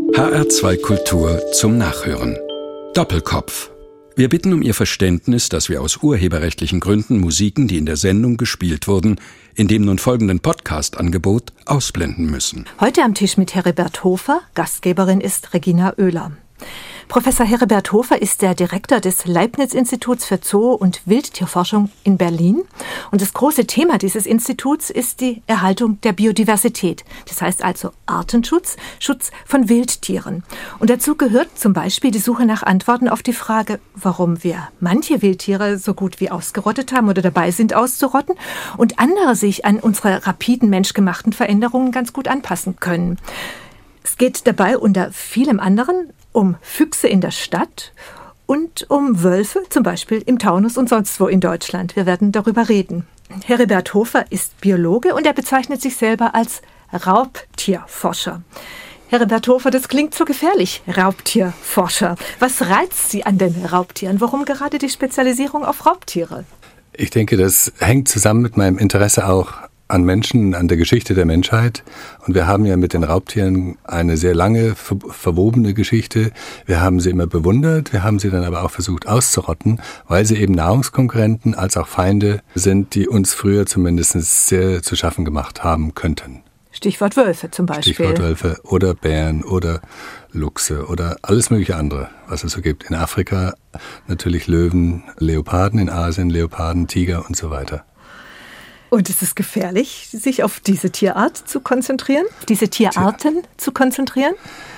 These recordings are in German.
HR2 Kultur zum Nachhören. Doppelkopf. Wir bitten um Ihr Verständnis, dass wir aus urheberrechtlichen Gründen Musiken, die in der Sendung gespielt wurden, in dem nun folgenden Podcast-Angebot ausblenden müssen. Heute am Tisch mit Heribert Hofer, Gastgeberin ist Regina Oehler. Professor Heribert Hofer ist der Direktor des Leibniz-Instituts für Zoo- und Wildtierforschung in Berlin. Und das große Thema dieses Instituts ist die Erhaltung der Biodiversität. Das heißt also Artenschutz, Schutz von Wildtieren. Und dazu gehört zum Beispiel die Suche nach Antworten auf die Frage, warum wir manche Wildtiere so gut wie ausgerottet haben oder dabei sind auszurotten und andere sich an unsere rapiden menschgemachten Veränderungen ganz gut anpassen können. Es geht dabei unter vielem anderen um Füchse in der Stadt und um Wölfe, zum Beispiel im Taunus und sonst wo in Deutschland. Wir werden darüber reden. Heribert Hofer ist Biologe und er bezeichnet sich selber als Raubtierforscher. Heribert Hofer, das klingt so gefährlich, Raubtierforscher. Was reizt Sie an den Raubtieren? Warum gerade die Spezialisierung auf Raubtiere? Ich denke, das hängt zusammen mit meinem Interesse auch an Menschen, an der Geschichte der Menschheit. Und wir haben ja mit den Raubtieren eine sehr lange, verwobene Geschichte. Wir haben sie immer bewundert, wir haben sie dann aber auch versucht auszurotten, weil sie eben Nahrungskonkurrenten als auch Feinde sind, die uns früher zumindest sehr zu schaffen gemacht haben könnten. Stichwort Wölfe zum Beispiel. Stichwort Wölfe oder Bären oder Luchse oder alles mögliche andere, was es so gibt. In Afrika natürlich Löwen, Leoparden, in Asien Leoparden, Tiger und so weiter. Und ist es gefährlich, sich auf diese Tierart zu konzentrieren, diese Tierarten zu konzentrieren?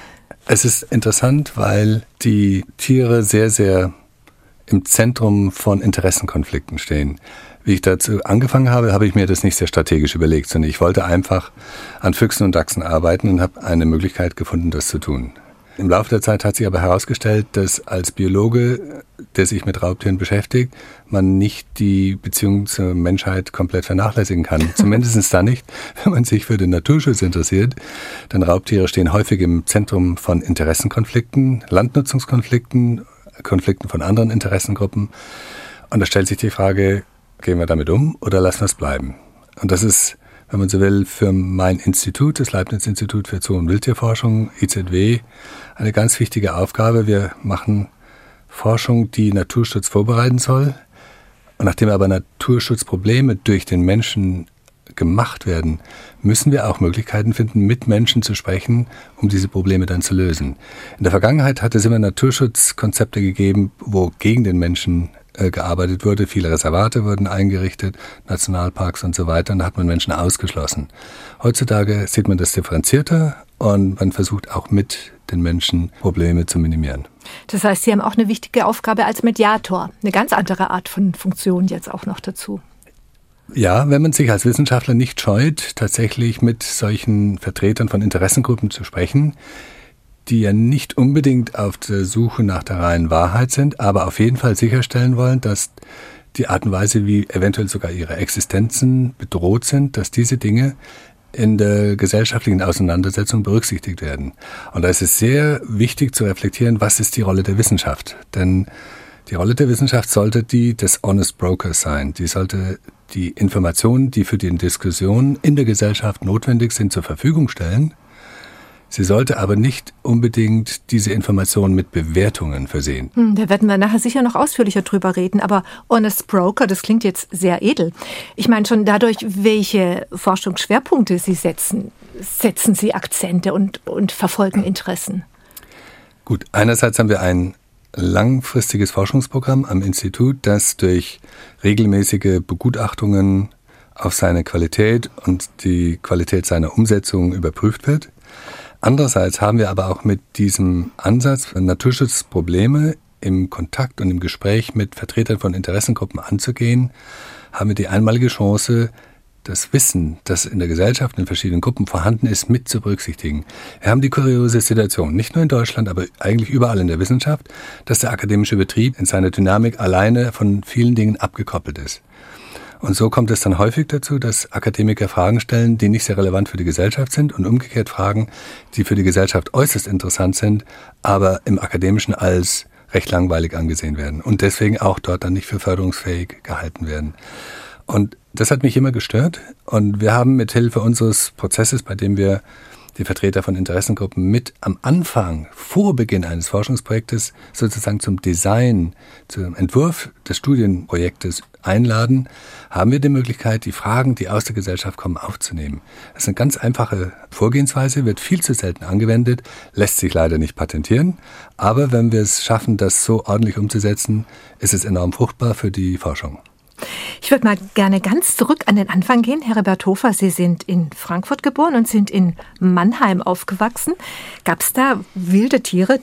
Es ist interessant, weil die Tiere sehr, sehr im Zentrum von Interessenkonflikten stehen. Wie ich dazu angefangen habe, habe ich mir das nicht sehr strategisch überlegt, sondern ich wollte einfach an Füchsen und Dachsen arbeiten und habe eine Möglichkeit gefunden, das zu tun. Im Laufe der Zeit hat sich aber herausgestellt, dass als Biologe, der sich mit Raubtieren beschäftigt, man nicht die Beziehung zur Menschheit komplett vernachlässigen kann. Zumindest da nicht, wenn man sich für den Naturschutz interessiert. Denn Raubtiere stehen häufig im Zentrum von Interessenkonflikten, Landnutzungskonflikten, Konflikten von anderen Interessengruppen. Und da stellt sich die Frage, gehen wir damit um oder lassen wir es bleiben? Und das ist, wenn man so will, für mein Institut, das Leibniz-Institut für Zoo- und Wildtierforschung, IZW, eine ganz wichtige Aufgabe. Wir machen Forschung, die Naturschutz vorbereiten soll. Und nachdem aber Naturschutzprobleme durch den Menschen gemacht werden, müssen wir auch Möglichkeiten finden, mit Menschen zu sprechen, um diese Probleme dann zu lösen. In der Vergangenheit hat es immer Naturschutzkonzepte gegeben, wo gegen den Menschen gearbeitet wurde. Viele Reservate wurden eingerichtet, Nationalparks und so weiter. Und da hat man Menschen ausgeschlossen. Heutzutage sieht man das differenzierter und man versucht auch mit den Menschen Probleme zu minimieren. Das heißt, Sie haben auch eine wichtige Aufgabe als Mediator. Eine ganz andere Art von Funktion jetzt auch noch dazu. Ja, wenn man sich als Wissenschaftler nicht scheut, tatsächlich mit solchen Vertretern von Interessengruppen zu sprechen, die ja nicht unbedingt auf der Suche nach der reinen Wahrheit sind, aber auf jeden Fall sicherstellen wollen, dass die Art und Weise, wie eventuell sogar ihre Existenzen bedroht sind, dass diese Dinge in der gesellschaftlichen Auseinandersetzung berücksichtigt werden. Und da ist es sehr wichtig zu reflektieren, was ist die Rolle der Wissenschaft? Denn die Rolle der Wissenschaft sollte die des Honest Brokers sein. Die sollte die Informationen, die für die Diskussion in der Gesellschaft notwendig sind, zur Verfügung stellen. Sie sollte aber nicht unbedingt diese Informationen mit Bewertungen versehen. Da werden wir nachher sicher noch ausführlicher drüber reden. Aber Honest Broker, das klingt jetzt sehr edel. Ich meine schon dadurch, welche Forschungsschwerpunkte Sie setzen. Setzen Sie Akzente und verfolgen Interessen? Gut, einerseits haben wir ein langfristiges Forschungsprogramm am Institut, das durch regelmäßige Begutachtungen auf seine Qualität und die Qualität seiner Umsetzung überprüft wird. Andererseits haben wir aber auch mit diesem Ansatz, Naturschutzprobleme im Kontakt und im Gespräch mit Vertretern von Interessengruppen anzugehen, haben wir die einmalige Chance, das Wissen, das in der Gesellschaft in verschiedenen Gruppen vorhanden ist, mit zu berücksichtigen. Wir haben die kuriose Situation, nicht nur in Deutschland, aber eigentlich überall in der Wissenschaft, dass der akademische Betrieb in seiner Dynamik alleine von vielen Dingen abgekoppelt ist. Und so kommt es dann häufig dazu, dass Akademiker Fragen stellen, die nicht sehr relevant für die Gesellschaft sind und umgekehrt Fragen, die für die Gesellschaft äußerst interessant sind, aber im Akademischen als recht langweilig angesehen werden und deswegen auch dort dann nicht für förderungsfähig gehalten werden. Und das hat mich immer gestört und wir haben mit Hilfe unseres Prozesses, bei dem wir die Vertreter von Interessengruppen mit am Anfang, vor Beginn eines Forschungsprojektes, sozusagen zum Design, zum Entwurf des Studienprojektes einladen, haben wir die Möglichkeit, die Fragen, die aus der Gesellschaft kommen, aufzunehmen. Das ist eine ganz einfache Vorgehensweise, wird viel zu selten angewendet, lässt sich leider nicht patentieren. Aber wenn wir es schaffen, das so ordentlich umzusetzen, ist es enorm fruchtbar für die Forschung. Ich würde mal gerne ganz zurück an den Anfang gehen. Herbert Hofer, Sie sind in Frankfurt geboren und sind in Mannheim aufgewachsen. Gab es da wilde Tiere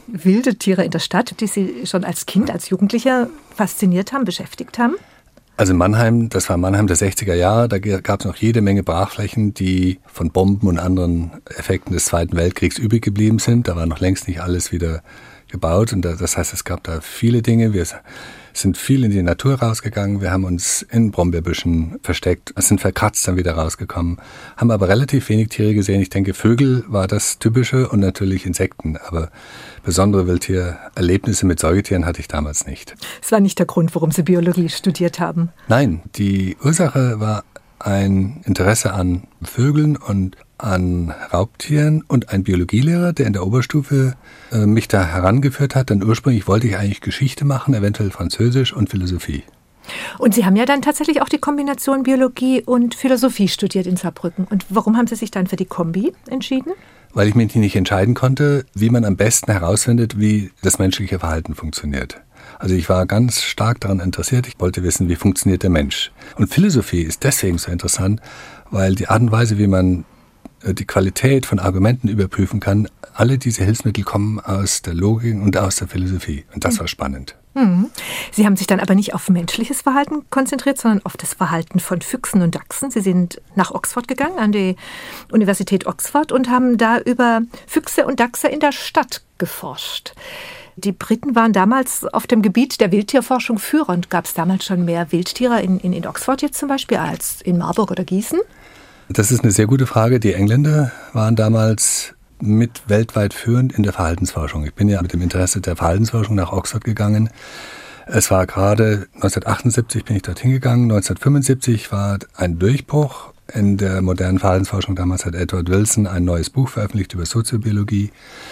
in der Stadt, die Sie schon als Kind, als Jugendlicher fasziniert haben, beschäftigt haben? Also Mannheim, das war Mannheim der 60er Jahre, da gab es noch jede Menge Brachflächen, die von Bomben und anderen Effekten des Zweiten Weltkriegs übrig geblieben sind. Da war noch längst nicht alles wieder gebaut und das heißt, es gab da viele Dinge. Wir sind viel in die Natur rausgegangen, wir haben uns in Brombeerbüschen versteckt, sind verkratzt dann wieder rausgekommen, haben aber relativ wenig Tiere gesehen. Ich denke, Vögel war das Typische und natürlich Insekten, aber besondere Wildtiererlebnisse mit Säugetieren hatte ich damals nicht. Das war nicht der Grund, warum Sie Biologie studiert haben? Nein, die Ursache war ein Interesse an Vögeln und an Raubtieren und ein Biologielehrer, der in der Oberstufe mich da herangeführt hat. Denn ursprünglich wollte ich eigentlich Geschichte machen, eventuell Französisch und Philosophie. Und Sie haben ja dann tatsächlich auch die Kombination Biologie und Philosophie studiert in Saarbrücken. Und warum haben Sie sich dann für die Kombi entschieden? Weil ich mich nicht entscheiden konnte, wie man am besten herausfindet, wie das menschliche Verhalten funktioniert. Also ich war ganz stark daran interessiert. Ich wollte wissen, wie funktioniert der Mensch. Und Philosophie ist deswegen so interessant, weil die Art und Weise, wie man die Qualität von Argumenten überprüfen kann, alle diese Hilfsmittel kommen aus der Logik und aus der Philosophie. Und das war spannend. Sie haben sich dann aber nicht auf menschliches Verhalten konzentriert, sondern auf das Verhalten von Füchsen und Dachsen. Sie sind nach Oxford gegangen, an die Universität Oxford, und haben da über Füchse und Dachse in der Stadt geforscht. Die Briten waren damals auf dem Gebiet der Wildtierforschung führend. Gab es damals schon mehr Wildtiere in Oxford jetzt zum Beispiel als in Marburg oder Gießen? Das ist eine sehr gute Frage. Die Engländer waren damals mit weltweit führend in der Verhaltensforschung. Ich bin ja mit dem Interesse der Verhaltensforschung nach Oxford gegangen. Es war gerade 1978 bin ich dorthin gegangen. 1975 war ein Durchbruch in der modernen Verhaltensforschung. Damals hat Edward Wilson ein neues Buch veröffentlicht über Soziobiologie.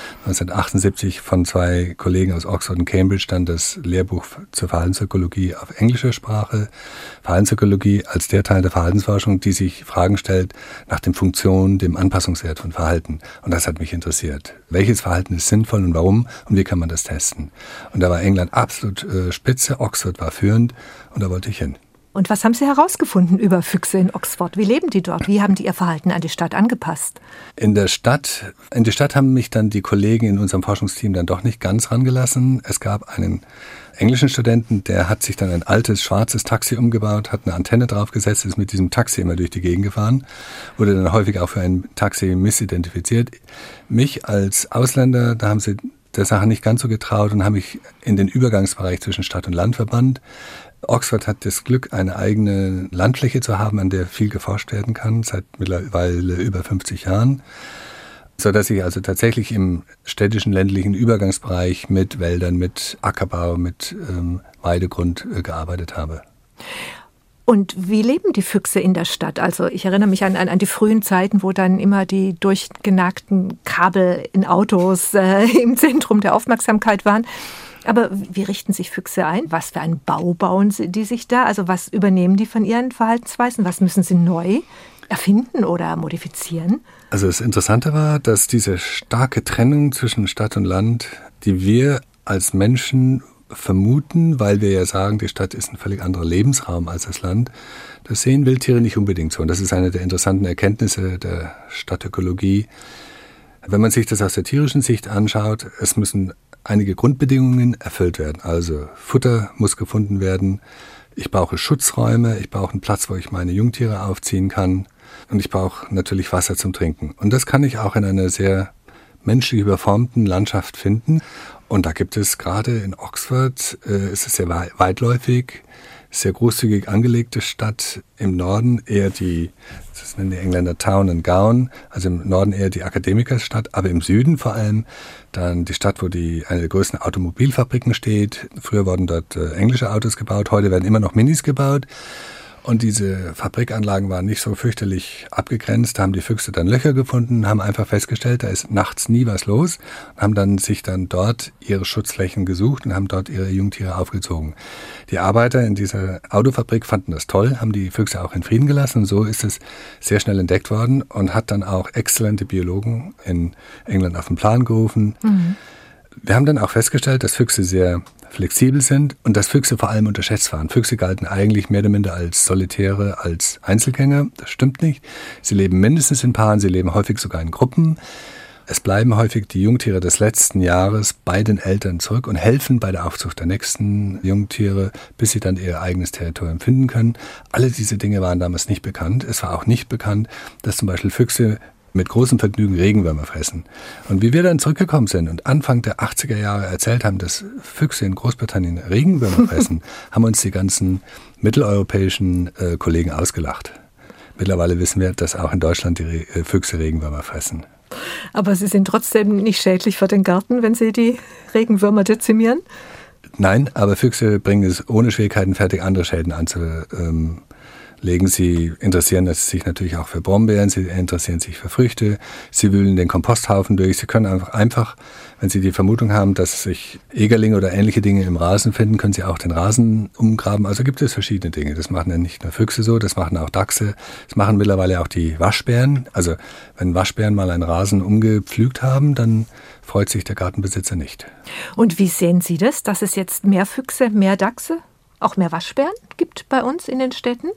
1978 von zwei Kollegen aus Oxford und Cambridge dann das Lehrbuch zur Verhaltenspsychologie auf englischer Sprache. Verhaltenspsychologie als der Teil der Verhaltensforschung, die sich Fragen stellt nach den Funktionen, dem Anpassungswert von Verhalten. Und das hat mich interessiert. Welches Verhalten ist sinnvoll und warum und wie kann man das testen? Und da war England absolut spitze, Oxford war führend und da wollte ich hin. Und was haben Sie herausgefunden über Füchse in Oxford? Wie leben die dort? Wie haben die ihr Verhalten an die Stadt angepasst? In die Stadt haben mich dann die Kollegen in unserem Forschungsteam dann doch nicht ganz rangelassen. Es gab einen englischen Studenten, der hat sich dann ein altes schwarzes Taxi umgebaut, hat eine Antenne draufgesetzt, ist mit diesem Taxi immer durch die Gegend gefahren, wurde dann häufig auch für ein Taxi missidentifiziert. Mich als Ausländer, da haben sie der Sache nicht ganz so getraut und haben mich in den Übergangsbereich zwischen Stadt und Land verbannt. Oxford hat das Glück, eine eigene Landfläche zu haben, an der viel geforscht werden kann, seit mittlerweile über 50 Jahren, sodass ich also tatsächlich im städtischen, ländlichen Übergangsbereich mit Wäldern, mit Ackerbau, mit Weidegrund gearbeitet habe. Und wie leben die Füchse in der Stadt? Also ich erinnere mich an die frühen Zeiten, wo dann immer die durchgenagten Kabel in Autos im Zentrum der Aufmerksamkeit waren. Aber wie richten sich Füchse ein? Was für einen Bau bauen die sich da? Also was übernehmen die von ihren Verhaltensweisen? Was müssen sie neu erfinden oder modifizieren? Also das Interessante war, dass diese starke Trennung zwischen Stadt und Land, die wir als Menschen vermuten, weil wir ja sagen, die Stadt ist ein völlig anderer Lebensraum als das Land, das sehen Wildtiere nicht unbedingt so. Und das ist eine der interessanten Erkenntnisse der Stadtökologie. Wenn man sich das aus der tierischen Sicht anschaut, es müssen einige Grundbedingungen erfüllt werden. Also Futter muss gefunden werden, ich brauche Schutzräume, ich brauche einen Platz, wo ich meine Jungtiere aufziehen kann und ich brauche natürlich Wasser zum Trinken. Und das kann ich auch in einer sehr menschlich überformten Landschaft finden. Und da gibt es gerade in Oxford, ist es sehr weitläufig, sehr großzügig angelegte Stadt. Im Norden eher das nennen die Engländer Town and Gown, also im Norden eher die Akademikerstadt, aber im Süden vor allem dann die Stadt, wo eine der größten Automobilfabriken steht. Früher wurden dort englische Autos gebaut, heute werden immer noch Minis gebaut. Und diese Fabrikanlagen waren nicht so fürchterlich abgegrenzt. Da haben die Füchse dann Löcher gefunden, haben einfach festgestellt, da ist nachts nie was los. Und haben dann sich dann dort ihre Schutzflächen gesucht und haben dort ihre Jungtiere aufgezogen. Die Arbeiter in dieser Autofabrik fanden das toll, haben die Füchse auch in Frieden gelassen. Und so ist es sehr schnell entdeckt worden und hat dann auch exzellente Biologen in England auf den Plan gerufen. Wir haben dann auch festgestellt, dass Füchse sehr flexibel sind und dass Füchse vor allem unterschätzt waren. Füchse galten eigentlich mehr oder minder als Solitäre, als Einzelgänger. Das stimmt nicht. Sie leben mindestens in Paaren, sie leben häufig sogar in Gruppen. Es bleiben häufig die Jungtiere des letzten Jahres bei den Eltern zurück und helfen bei der Aufzucht der nächsten Jungtiere, bis sie dann ihr eigenes Territorium finden können. Alle diese Dinge waren damals nicht bekannt. Es war auch nicht bekannt, dass zum Beispiel Füchse mit großem Vergnügen Regenwürmer fressen. Und wie wir dann zurückgekommen sind und Anfang der 80er Jahre erzählt haben, dass Füchse in Großbritannien Regenwürmer fressen, haben uns die ganzen mitteleuropäischen Kollegen ausgelacht. Mittlerweile wissen wir, dass auch in Deutschland die Füchse Regenwürmer fressen. Aber sie sind trotzdem nicht schädlich für den Garten, wenn sie die Regenwürmer dezimieren? Nein, aber Füchse bringen es ohne Schwierigkeiten fertig, andere Schäden anzulegen. Sie interessieren sich natürlich auch für Brombeeren, sie interessieren sich für Früchte, sie wühlen den Komposthaufen durch. Sie können einfach, wenn sie die Vermutung haben, dass sich Egerlinge oder ähnliche Dinge im Rasen finden, können sie auch den Rasen umgraben. Also gibt es verschiedene Dinge. Das machen ja nicht nur Füchse so, das machen auch Dachse. Das machen mittlerweile auch die Waschbären. Also wenn Waschbären mal einen Rasen umgepflügt haben, dann freut sich der Gartenbesitzer nicht. Und wie sehen Sie das, dass es jetzt mehr Füchse, mehr Dachse, auch mehr Waschbären gibt bei uns in den Städten?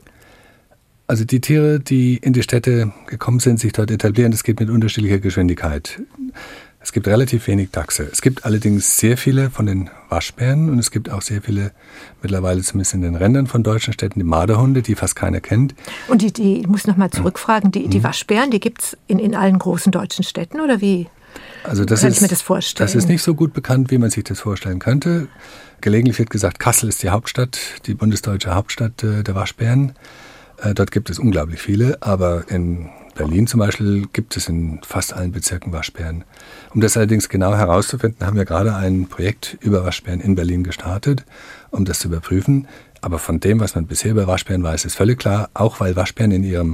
Also die Tiere, die in die Städte gekommen sind, sich dort etablieren, das geht mit unterschiedlicher Geschwindigkeit. Es gibt relativ wenig Dachse. Es gibt allerdings sehr viele von den Waschbären und es gibt auch sehr viele, mittlerweile zumindest in den Rändern von deutschen Städten, die Marderhunde, die fast keiner kennt. Und ich muss noch mal zurückfragen, die Waschbären, die gibt es in allen großen deutschen Städten oder wie? Also kann ich mir das vorstellen? Das ist nicht so gut bekannt, wie man sich das vorstellen könnte. Gelegentlich wird gesagt, Kassel ist die Hauptstadt, die bundesdeutsche Hauptstadt der Waschbären. Dort gibt es unglaublich viele, aber in Berlin zum Beispiel gibt es in fast allen Bezirken Waschbären. Um das allerdings genau herauszufinden, haben wir gerade ein Projekt über Waschbären in Berlin gestartet, um das zu überprüfen. Aber von dem, was man bisher über Waschbären weiß, ist völlig klar, auch weil Waschbären in ihrem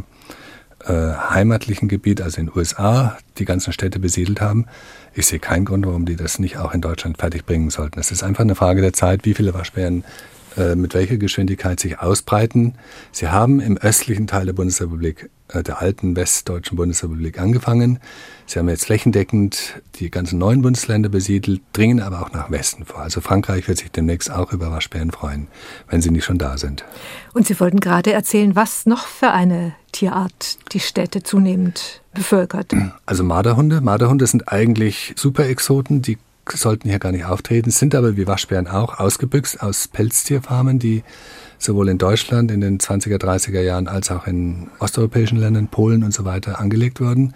heimatlichen Gebiet, also in den USA, die ganzen Städte besiedelt haben. Ich sehe keinen Grund, warum die das nicht auch in Deutschland fertigbringen sollten. Es ist einfach eine Frage der Zeit, wie viele Waschbären mit welcher Geschwindigkeit sich ausbreiten. Sie haben im östlichen Teil der Bundesrepublik, der alten westdeutschen Bundesrepublik, angefangen. Sie haben jetzt flächendeckend die ganzen neuen Bundesländer besiedelt, dringen aber auch nach Westen vor. Also Frankreich wird sich demnächst auch über Waschbären freuen, wenn sie nicht schon da sind. Und Sie wollten gerade erzählen, was noch für eine Tierart die Städte zunehmend bevölkert. Also Marderhunde. Marderhunde sind eigentlich Superexoten, die sollten hier gar nicht auftreten, sind aber wie Waschbären auch ausgebüxt aus Pelztierfarmen, die sowohl in Deutschland in den 20er, 30er Jahren als auch in osteuropäischen Ländern, Polen und so weiter angelegt wurden.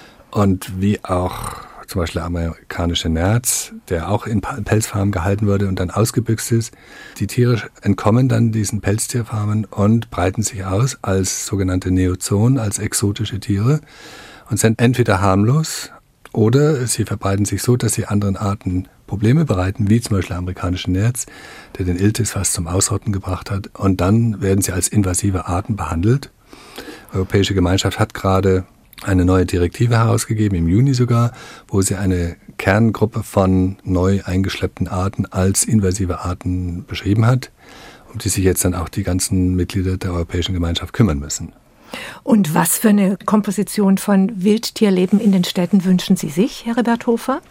Und wie auch zum Beispiel der amerikanische Nerz, der auch in Pelzfarmen gehalten wurde und dann ausgebüxt ist. Die Tiere entkommen dann diesen Pelztierfarmen und breiten sich aus als sogenannte Neozoen, als exotische Tiere und sind entweder harmlos, oder sie verbreiten sich so, dass sie anderen Arten Probleme bereiten, wie zum Beispiel der amerikanische Nerz, der den Iltis fast zum Ausrotten gebracht hat. Und dann werden sie als invasive Arten behandelt. Die Europäische Gemeinschaft hat gerade eine neue Direktive herausgegeben, im Juni sogar, wo sie eine Kerngruppe von neu eingeschleppten Arten als invasive Arten beschrieben hat, um die sich jetzt dann auch die ganzen Mitglieder der Europäischen Gemeinschaft kümmern müssen. Und was für eine Komposition von Wildtierleben in den Städten wünschen Sie sich, Herr Rebert-Hofer?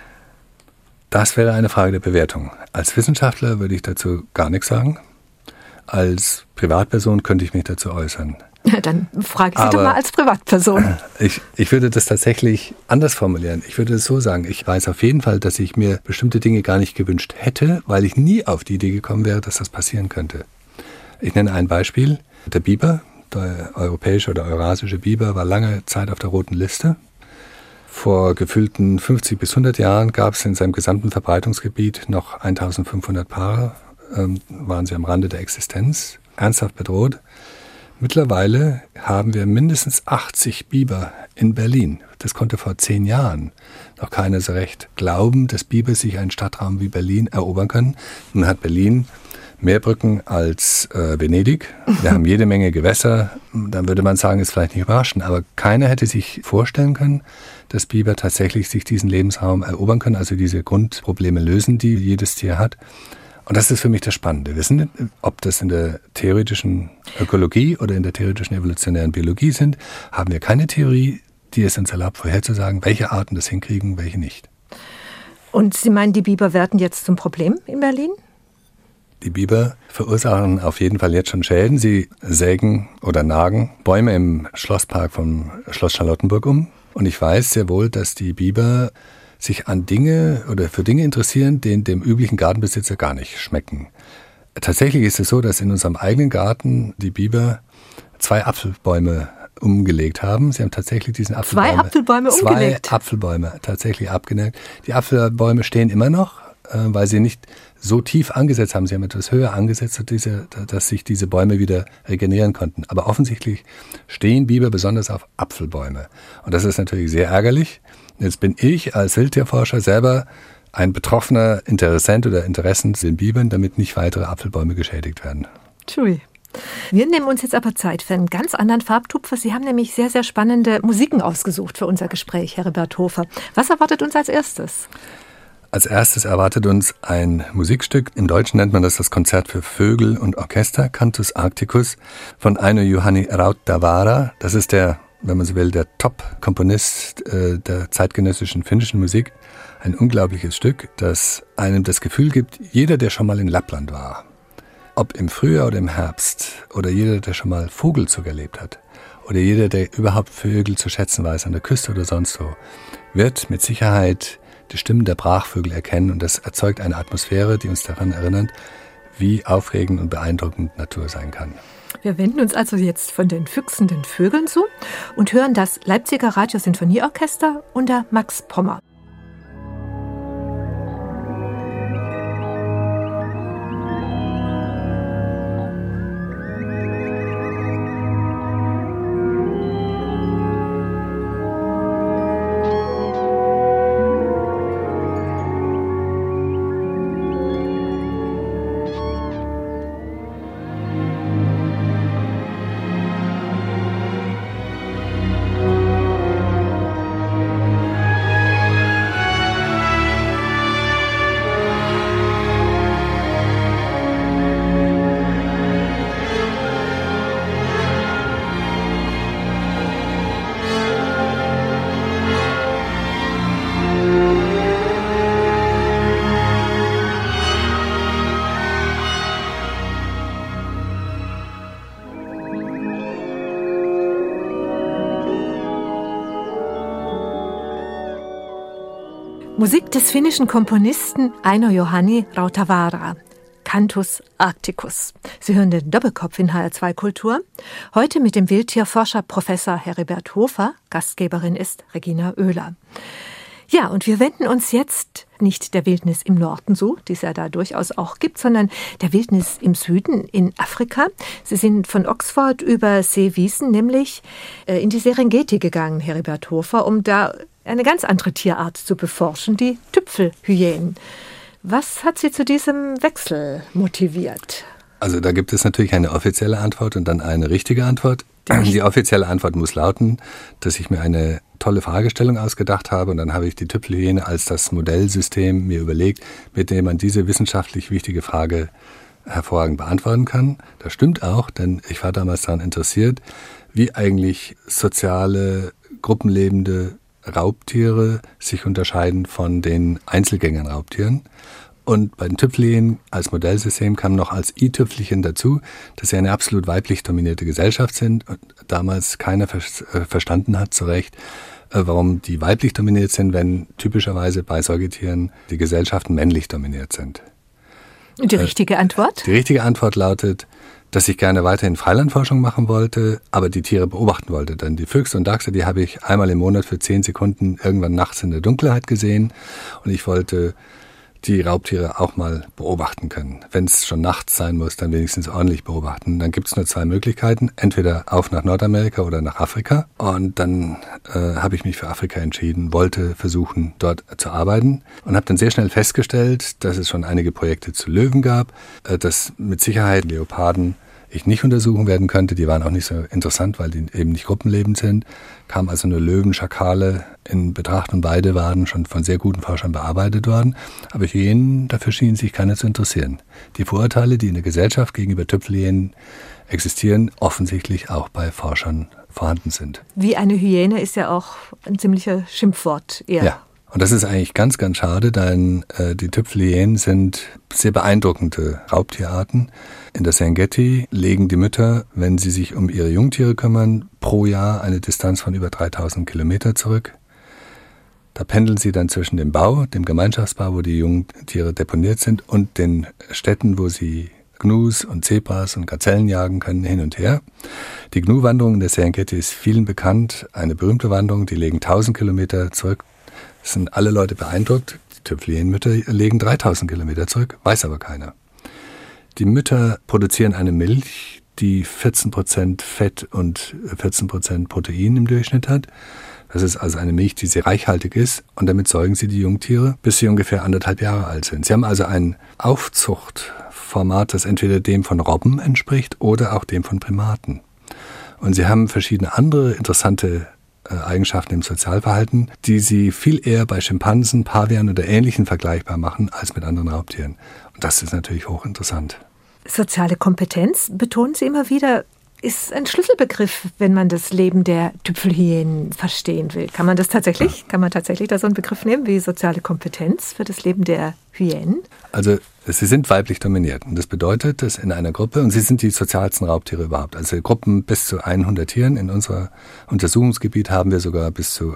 Das wäre eine Frage der Bewertung. Als Wissenschaftler würde ich dazu gar nichts sagen. Als Privatperson könnte ich mich dazu äußern. Dann frage ich Sie doch mal als Privatperson. Ich würde das tatsächlich anders formulieren. Ich würde es so sagen, ich weiß auf jeden Fall, dass ich mir bestimmte Dinge gar nicht gewünscht hätte, weil ich nie auf die Idee gekommen wäre, dass das passieren könnte. Ich nenne ein Beispiel. Der Biber. Der europäische oder eurasische Biber war lange Zeit auf der roten Liste. Vor gefühlten 50 bis 100 Jahren gab es in seinem gesamten Verbreitungsgebiet noch 1500 Paare, waren sie am Rande der Existenz, ernsthaft bedroht. Mittlerweile haben wir mindestens 80 Biber in Berlin. Das konnte vor 10 Jahren noch keiner so recht glauben, dass Biber sich einen Stadtraum wie Berlin erobern können. Nun hat Berlin mehr Brücken als Venedig. Wir haben jede Menge Gewässer. Dann würde man sagen, ist vielleicht nicht überraschend. Aber keiner hätte sich vorstellen können, dass Biber tatsächlich sich diesen Lebensraum erobern können, also diese Grundprobleme lösen, die jedes Tier hat. Und das ist für mich das Spannende. Wir wissen, ob das in der theoretischen Ökologie oder in der theoretischen evolutionären Biologie sind, haben wir keine Theorie, die es uns erlaubt, vorherzusagen, welche Arten das hinkriegen, welche nicht. Und Sie meinen, die Biber werden jetzt zum Problem in Berlin? Die Biber verursachen auf jeden Fall jetzt schon Schäden. Sie sägen oder nagen Bäume im Schlosspark vom Schloss Charlottenburg um. Und ich weiß sehr wohl, dass die Biber sich an Dinge oder für Dinge interessieren, die dem üblichen Gartenbesitzer gar nicht schmecken. Tatsächlich ist es so, dass in unserem eigenen Garten die Biber 2 Apfelbäume umgelegt haben. Sie haben tatsächlich diesen Apfelbäume... 2 Apfelbäume umgelegt? 2 Apfelbäume tatsächlich abgenägt. Die Apfelbäume stehen immer noch, weil sie nicht so tief angesetzt haben. Sie haben etwas höher angesetzt, dass sich diese Bäume wieder regenerieren konnten. Aber offensichtlich stehen Biber besonders auf Apfelbäume. Und das ist natürlich sehr ärgerlich. Jetzt bin ich als Wildtierforscher selber ein betroffener Interessent oder Interessent den Bibern, damit nicht weitere Apfelbäume geschädigt werden. Tschui. Wir nehmen uns jetzt aber Zeit für einen ganz anderen Farbtupfer. Sie haben nämlich sehr, sehr spannende Musiken ausgesucht für unser Gespräch, Heribert Hofer. Was erwartet uns als erstes? Als erstes erwartet uns ein Musikstück. Im Deutschen nennt man das Konzert für Vögel und Orchester, Cantus Arcticus, von Aino Juhani Rautavaara. Das ist der, wenn man so will, der Top-Komponist der zeitgenössischen finnischen Musik. Ein unglaubliches Stück, das einem das Gefühl gibt, jeder, der schon mal in Lappland war, ob im Frühjahr oder im Herbst, oder jeder, der schon mal Vogelzug erlebt hat, oder jeder, der überhaupt Vögel zu schätzen weiß, an der Küste oder sonst wo, wird mit Sicherheit die Stimmen der Brachvögel erkennen, und das erzeugt eine Atmosphäre, die uns daran erinnert, wie aufregend und beeindruckend Natur sein kann. Wir wenden uns also jetzt von den füchsenden Vögeln zu und hören das Leipziger Radiosinfonieorchester unter Max Pommer. Musik des finnischen Komponisten Aino Juhani Rautavaara, Cantus Arcticus. Sie hören den Doppelkopf in HR2 Kultur. Heute mit dem Wildtierforscher Professor Heribert Hofer. Gastgeberin ist Regina Oehler. Ja, und wir wenden uns jetzt nicht der Wildnis im Norden zu, die es ja da durchaus auch gibt, sondern der Wildnis im Süden in Afrika. Sie sind von Oxford über Seewiesen, nämlich in die Serengeti gegangen, Heribert Hofer, um da eine ganz andere Tierart zu beforschen, die Tüpfelhyänen. Was hat Sie zu diesem Wechsel motiviert? Also da gibt es natürlich eine offizielle Antwort und dann eine richtige Antwort. Die offizielle Antwort muss lauten, dass ich mir eine tolle Fragestellung ausgedacht habe, und dann habe ich die Tüpfelhyäne als das Modellsystem mir überlegt, mit dem man diese wissenschaftlich wichtige Frage hervorragend beantworten kann. Das stimmt auch, denn ich war damals daran interessiert, wie eigentlich soziale, gruppenlebende Raubtiere sich unterscheiden von den Einzelgänger-Raubtieren. Und bei den Tüpfelhyänen als Modellsystem kam noch als i-Tüpfelchen dazu, dass sie eine absolut weiblich dominierte Gesellschaft sind und damals keiner verstanden hat zu Recht, warum die weiblich dominiert sind, wenn typischerweise bei Säugetieren die Gesellschaften männlich dominiert sind. Und die richtige Antwort? Die richtige Antwort lautet, dass ich gerne weiterhin Freilandforschung machen wollte, aber die Tiere beobachten wollte. Denn die Füchse und Dachse, die habe ich einmal im Monat für 10 Sekunden irgendwann nachts in der Dunkelheit gesehen. Und ich wollte die Raubtiere auch mal beobachten können. Wenn es schon nachts sein muss, dann wenigstens ordentlich beobachten. Dann gibt es nur 2 Möglichkeiten, entweder auf nach Nordamerika oder nach Afrika. Und dann habe ich mich für Afrika entschieden, wollte versuchen, dort zu arbeiten und habe dann sehr schnell festgestellt, dass es schon einige Projekte zu Löwen gab, dass mit Sicherheit Leoparden ich nicht untersuchen werden könnte. Die waren auch nicht so interessant, weil die eben nicht gruppenlebend sind. Kamen also nur Löwen, Schakale in Betracht und beide waren schon von sehr guten Forschern bearbeitet worden. Aber Hyänen, dafür schienen sich keiner zu interessieren. Die Vorurteile, die in der Gesellschaft gegenüber Tüpfelhyänen existieren, offensichtlich auch bei Forschern vorhanden sind. Wie eine Hyäne ist ja auch ein ziemlicher Schimpfwort eher. Ja. Und das ist eigentlich ganz, ganz schade, denn die Tüpfelhyänen sind sehr beeindruckende Raubtierarten. In der Serengeti legen die Mütter, wenn sie sich um ihre Jungtiere kümmern, pro Jahr eine Distanz von über 3000 Kilometer zurück. Da pendeln sie dann zwischen dem Bau, dem Gemeinschaftsbau, wo die Jungtiere deponiert sind, und den Städten, wo sie Gnus und Zebras und Gazellen jagen können, hin und her. Die Gnu-Wanderung in der Serengeti ist vielen bekannt. Eine berühmte Wanderung, die legen 1000 Kilometer zurück. Es sind alle Leute beeindruckt. Die Tüpfelhyänenmütter legen 3000 Kilometer zurück, weiß aber keiner. Die Mütter produzieren eine Milch, die 14% Fett und 14% Protein im Durchschnitt hat. Das ist also eine Milch, die sehr reichhaltig ist, und damit säugen sie die Jungtiere, bis sie ungefähr 1,5 Jahre alt sind. Sie haben also ein Aufzuchtformat, das entweder dem von Robben entspricht oder auch dem von Primaten. Und sie haben verschiedene andere interessante Eigenschaften im Sozialverhalten, die sie viel eher bei Schimpansen, Pavianen oder Ähnlichen vergleichbar machen als mit anderen Raubtieren. Und das ist natürlich hochinteressant. Soziale Kompetenz, betonen Sie immer wieder, ist ein Schlüsselbegriff, wenn man das Leben der Tüpfelhyänen verstehen will. Kann man tatsächlich da so einen Begriff nehmen wie soziale Kompetenz für das Leben der Hyänen? Also sie sind weiblich dominiert, und das bedeutet, dass in einer Gruppe, und sie sind die sozialsten Raubtiere überhaupt, also Gruppen bis zu 100 Tieren, in unserem Untersuchungsgebiet haben wir sogar bis zu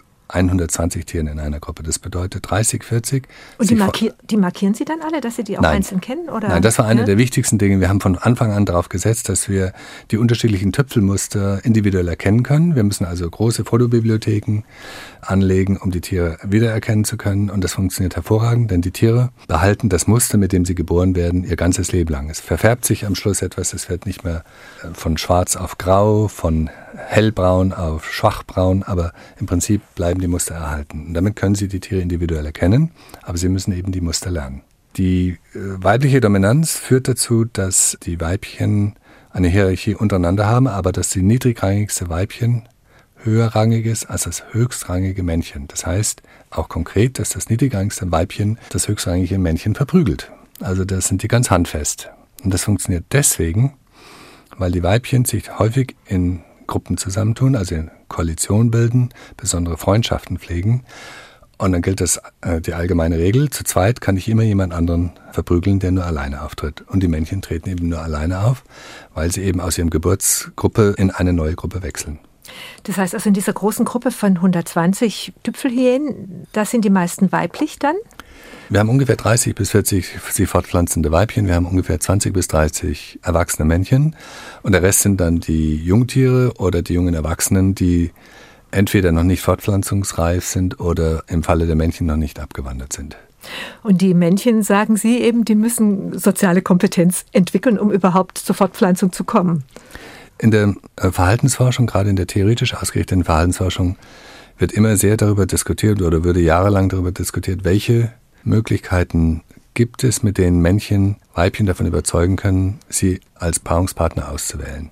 120 Tieren in einer Gruppe. Das bedeutet 30, 40. Und die markieren Sie dann alle, dass Sie die auch einzeln kennen? Oder? Nein, das war eine der wichtigsten Dinge. Wir haben von Anfang an darauf gesetzt, dass wir die unterschiedlichen Tüpfelmuster individuell erkennen können. Wir müssen also große Fotobibliotheken anlegen, um die Tiere wiedererkennen zu können. Und das funktioniert hervorragend, denn die Tiere behalten das Muster, mit dem sie geboren werden, ihr ganzes Leben lang. Es verfärbt sich am Schluss etwas. Es wird nicht mehr von schwarz auf grau, von hellbraun auf schwachbraun, aber im Prinzip bleiben die Muster erhalten. Und damit können Sie die Tiere individuell erkennen, aber Sie müssen eben die Muster lernen. Die weibliche Dominanz führt dazu, dass die Weibchen eine Hierarchie untereinander haben, aber dass die niedrigrangigste Weibchen höherrangig ist als das höchstrangige Männchen. Das heißt auch konkret, dass das niedrigrangigste Weibchen das höchstrangige Männchen verprügelt. Also das sind die ganz handfest. Und das funktioniert deswegen, weil die Weibchen sich häufig in Gruppen zusammentun, also in Koalition bilden, besondere Freundschaften pflegen. Und dann gilt die allgemeine Regel, zu zweit kann ich immer jemand anderen verprügeln, der nur alleine auftritt. Und die Männchen treten eben nur alleine auf, weil sie eben aus ihrem Geburtsgruppe in eine neue Gruppe wechseln. Das heißt also, in dieser großen Gruppe von 120 Tüpfelhyänen, da sind die meisten weiblich dann? Wir haben ungefähr 30 bis 40 sich fortpflanzende Weibchen, wir haben ungefähr 20 bis 30 erwachsene Männchen, und der Rest sind dann die Jungtiere oder die jungen Erwachsenen, die entweder noch nicht fortpflanzungsreif sind oder im Falle der Männchen noch nicht abgewandert sind. Und die Männchen, sagen Sie eben, die müssen soziale Kompetenz entwickeln, um überhaupt zur Fortpflanzung zu kommen. In der Verhaltensforschung, gerade in der theoretisch ausgerichteten Verhaltensforschung, wird immer sehr darüber diskutiert oder würde jahrelang darüber diskutiert, welche Möglichkeiten gibt es, mit denen Männchen Weibchen davon überzeugen können, sie als Paarungspartner auszuwählen.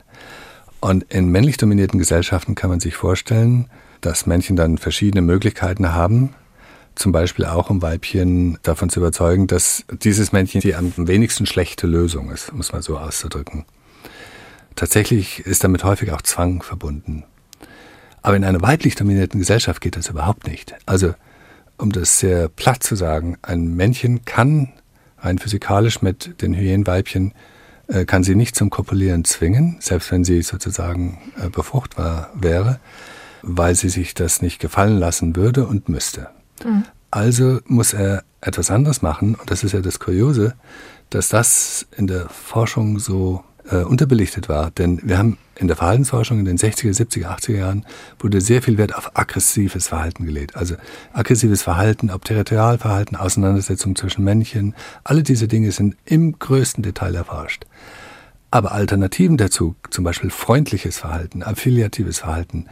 Und in männlich dominierten Gesellschaften kann man sich vorstellen, dass Männchen dann verschiedene Möglichkeiten haben, zum Beispiel auch um Weibchen davon zu überzeugen, dass dieses Männchen die am wenigsten schlechte Lösung ist, muss man so auszudrücken. Tatsächlich ist damit häufig auch Zwang verbunden. Aber in einer weiblich dominierten Gesellschaft geht das überhaupt nicht. Also, um das sehr platt zu sagen, ein Männchen kann rein physikalisch mit den Hyänenweibchen, kann sie nicht zum Kopulieren zwingen, selbst wenn sie sozusagen befruchtbar wäre, weil sie sich das nicht gefallen lassen würde und müsste. Mhm. Also muss er etwas anderes machen, und das ist ja das Kuriose, dass das in der Forschung so unterbelichtet war. Denn wir haben in der Verhaltensforschung in den 60er, 70er, 80er Jahren wurde sehr viel Wert auf aggressives Verhalten gelegt. Also aggressives Verhalten, ob Territorialverhalten, Auseinandersetzungen zwischen Männchen, alle diese Dinge sind im größten Detail erforscht. Aber Alternativen dazu, zum Beispiel freundliches Verhalten, affiliatives Verhalten,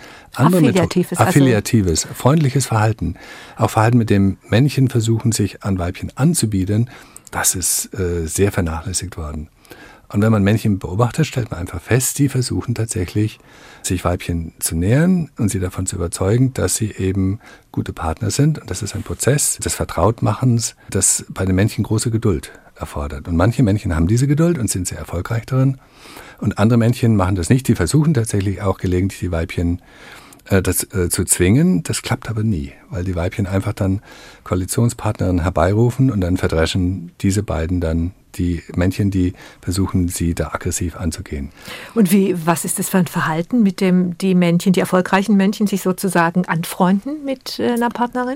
affiliatives, freundliches Verhalten, auch Verhalten, mit dem Männchen versuchen, sich an Weibchen anzubieten, das ist sehr vernachlässigt worden. Und wenn man Männchen beobachtet, stellt man einfach fest, die versuchen tatsächlich, sich Weibchen zu nähern und sie davon zu überzeugen, dass sie eben gute Partner sind. Und das ist ein Prozess des Vertrautmachens, das bei den Männchen große Geduld erfordert. Und manche Männchen haben diese Geduld und sind sehr erfolgreich darin. Und andere Männchen machen das nicht. Die versuchen tatsächlich auch gelegentlich die Weibchen zu zwingen. Das klappt aber nie, weil die Weibchen einfach dann Koalitionspartnerinnen herbeirufen und dann verdreschen diese beiden dann die Männchen, die versuchen, sie da aggressiv anzugehen. Und was ist das für ein Verhalten, mit dem die Männchen, die erfolgreichen Männchen, sich sozusagen anfreunden mit einer Partnerin?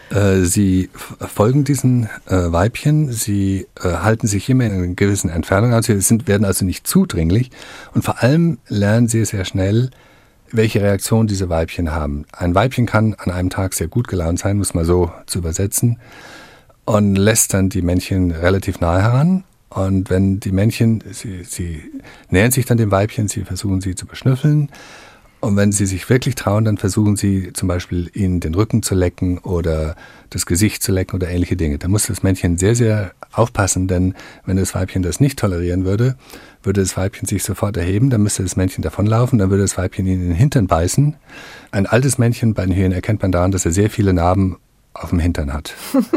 Sie folgen diesen Weibchen, sie halten sich immer in einer gewissen Entfernung an, werden also nicht zudringlich und vor allem lernen sie sehr schnell, welche Reaktion diese Weibchen haben. Ein Weibchen kann an einem Tag sehr gut gelaunt sein, muss man so zu übersetzen, und lässt dann die Männchen relativ nahe heran. Und wenn die Männchen, sie nähern sich dann dem Weibchen, sie versuchen sie zu beschnüffeln. Und wenn sie sich wirklich trauen, dann versuchen sie zum Beispiel ihnen den Rücken zu lecken oder das Gesicht zu lecken oder ähnliche Dinge. Da muss das Männchen sehr, sehr aufpassen, denn wenn das Weibchen das nicht tolerieren würde, würde das Weibchen sich sofort erheben, dann müsste das Männchen davonlaufen, dann würde das Weibchen ihnen in den Hintern beißen. Ein altes Männchen bei den Hyänen erkennt man daran, dass er sehr viele Narben auf dem Hintern hat.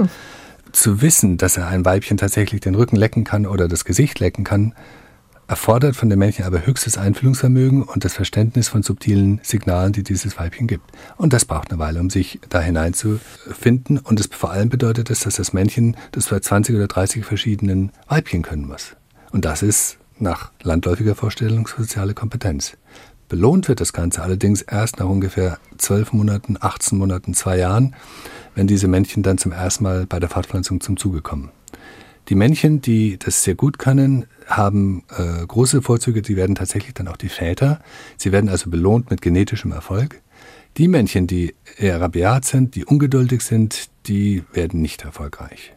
Zu wissen, dass er ein Weibchen tatsächlich den Rücken lecken kann oder das Gesicht lecken kann, erfordert von dem Männchen aber höchstes Einfühlungsvermögen und das Verständnis von subtilen Signalen, die dieses Weibchen gibt. Und das braucht eine Weile, um sich da hineinzufinden. Und es vor allem bedeutet es, dass das Männchen das bei 20 oder 30 verschiedenen Weibchen können muss. Und das ist nach landläufiger Vorstellung soziale Kompetenz. Belohnt wird das Ganze allerdings erst nach ungefähr 12 Monaten, 18 Monaten, 2 Jahren, wenn diese Männchen dann zum ersten Mal bei der Fortpflanzung zum Zuge kommen. Die Männchen, die das sehr gut können, haben große Vorzüge, die werden tatsächlich dann auch die Väter. Sie werden also belohnt mit genetischem Erfolg. Die Männchen, die eher rabiat sind, die ungeduldig sind, die werden nicht erfolgreich.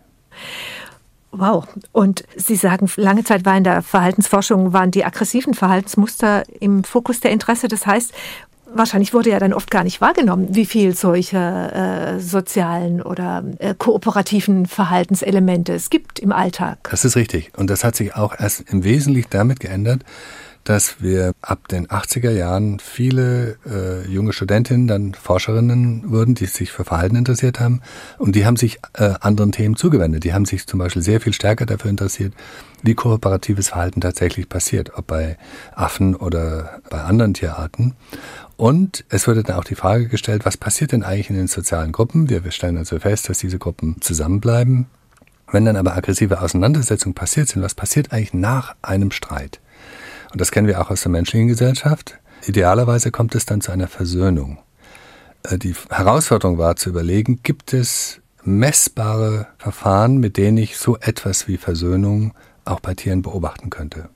Wow. Und Sie sagen, lange Zeit war in der Verhaltensforschung, waren die aggressiven Verhaltensmuster im Fokus der Interesse. Das heißt, wahrscheinlich wurde ja dann oft gar nicht wahrgenommen, wie viel solcher sozialen oder kooperativen Verhaltenselemente es gibt im Alltag. Das ist richtig. Und das hat sich auch erst im Wesentlichen damit geändert, dass wir ab den 80er Jahren viele junge Studentinnen, dann Forscherinnen wurden, die sich für Verhalten interessiert haben. Und die haben sich anderen Themen zugewendet. Die haben sich zum Beispiel sehr viel stärker dafür interessiert, wie kooperatives Verhalten tatsächlich passiert, ob bei Affen oder bei anderen Tierarten. Und es wurde dann auch die Frage gestellt, was passiert denn eigentlich in den sozialen Gruppen? Wir stellen also fest, dass diese Gruppen zusammenbleiben. Wenn dann aber aggressive Auseinandersetzungen passiert sind, was passiert eigentlich nach einem Streit? Und das kennen wir auch aus der menschlichen Gesellschaft. Idealerweise kommt es dann zu einer Versöhnung. Die Herausforderung war zu überlegen, gibt es messbare Verfahren, mit denen ich so etwas wie Versöhnung auch bei Tieren beobachten könnte.